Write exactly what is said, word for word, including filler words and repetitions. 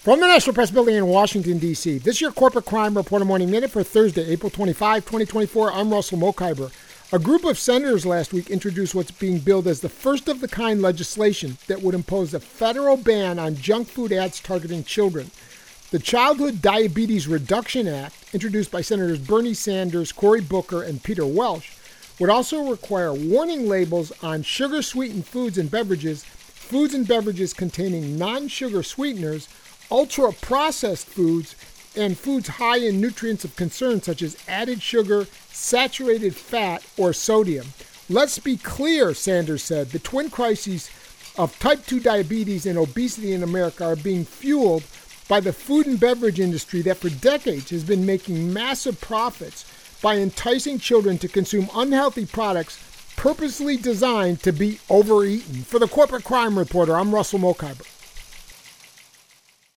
From the National Press Building in Washington, D C, this is your Corporate Crime Reporter Morning Minute for Thursday, April twenty-fifth, twenty twenty-four. I'm Russell Mokhiber. A group of senators last week introduced what's being billed as the first-of-the-kind legislation that would impose a federal ban on junk food ads targeting children. The Childhood Diabetes Reduction Act, introduced by Senators Bernie Sanders, Cory Booker, and Peter Welch, would also require warning labels on sugar-sweetened foods and beverages, foods and beverages containing non-sugar sweeteners, ultra-processed foods, and foods high in nutrients of concern such as added sugar, saturated fat, or sodium. Let's be clear, Sanders said. The twin crises of type two diabetes and obesity in America are being fueled by the food and beverage industry that for decades has been making massive profits by enticing children to consume unhealthy products purposely designed to be overeaten. For the Corporate Crime Reporter, I'm Russell Mokhiber.